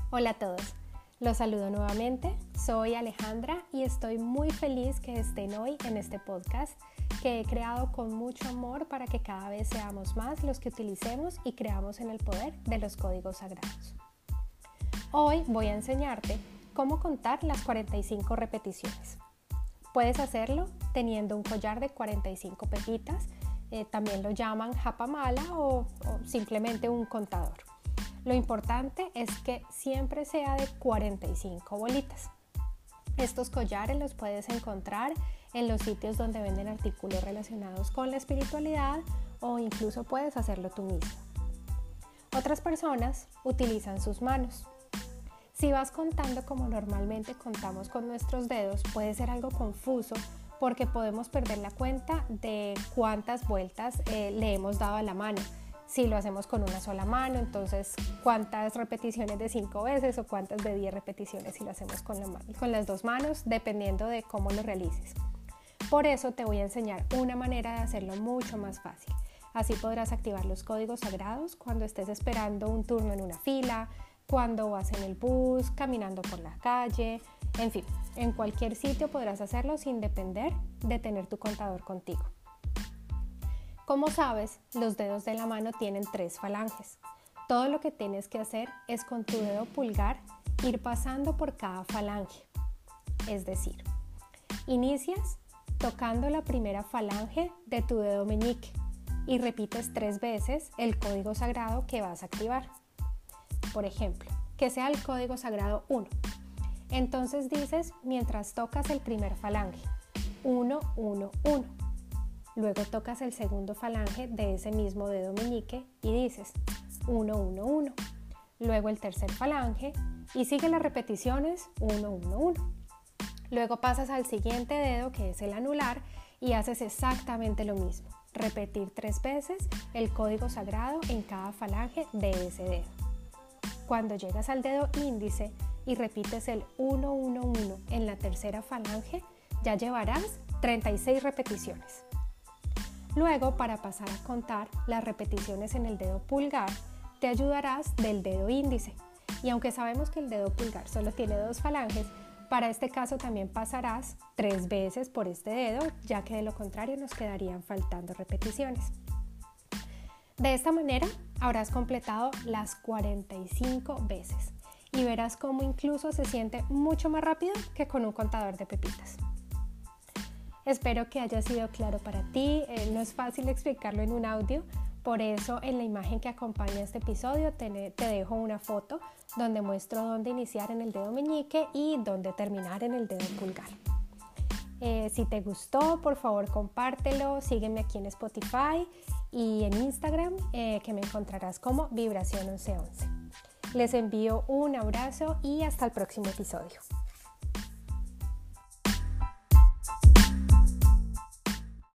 Hola a todos, los saludo nuevamente, soy Alejandra y estoy muy feliz que estén hoy en este podcast que he creado con mucho amor para que cada vez seamos más los que utilicemos y creamos en el poder de los códigos sagrados. Hoy voy a enseñarte cómo contar las 45 repeticiones. Puedes hacerlo teniendo un collar de 45 pepitas, también lo llaman japamala o simplemente un contador. Lo importante es que siempre sea de 45 bolitas. Estos collares los puedes encontrar en los sitios donde venden artículos relacionados con la espiritualidad o incluso puedes hacerlo tú mismo. Otras personas utilizan sus manos. Si vas contando como normalmente contamos con nuestros dedos, puede ser algo confuso porque podemos perder la cuenta de cuántas vueltas le hemos dado a la mano. Si lo hacemos con una sola mano, entonces cuántas repeticiones de 5 veces o cuántas de 10 repeticiones si lo hacemos con las dos manos, dependiendo de cómo lo realices. Por eso te voy a enseñar una manera de hacerlo mucho más fácil. Así podrás activar los códigos sagrados cuando estés esperando un turno en una fila, cuando vas en el bus, caminando por la calle, en fin, en cualquier sitio podrás hacerlo sin depender de tener tu contador contigo. Como sabes, los dedos de la mano tienen 3 falanges. Todo lo que tienes que hacer es con tu dedo pulgar ir pasando por cada falange. Es decir, inicias tocando la primera falange de tu dedo meñique y repites 3 veces el código sagrado que vas a activar. Por ejemplo, que sea el código sagrado 1. Entonces dices mientras tocas el primer falange, 1, 1, 1. Luego tocas el segundo falange de ese mismo dedo meñique y dices 1, 1, 1. Luego el tercer falange y sigue las repeticiones 1, 1, 1. Luego pasas al siguiente dedo que es el anular y haces exactamente lo mismo. Repetir 3 veces el código sagrado en cada falange de ese dedo. Cuando llegas al dedo índice y repites el 1, 1, 1 en la tercera falange, ya llevarás 36 repeticiones. Luego, para pasar a contar las repeticiones en el dedo pulgar, te ayudarás del dedo índice. Y aunque sabemos que el dedo pulgar solo tiene 2 falanges, para este caso también pasarás 3 veces por este dedo, ya que de lo contrario nos quedarían faltando repeticiones. De esta manera habrás completado las 45 veces y verás cómo incluso se siente mucho más rápido que con un contador de pepitas. Espero que haya sido claro para ti, no es fácil explicarlo en un audio, por eso en la imagen que acompaña este episodio te dejo una foto donde muestro dónde iniciar en el dedo meñique y dónde terminar en el dedo pulgar. Si te gustó, por favor compártelo, sígueme aquí en Spotify y en Instagram que me encontrarás como Vibración 1111. Les envío un abrazo y hasta el próximo episodio.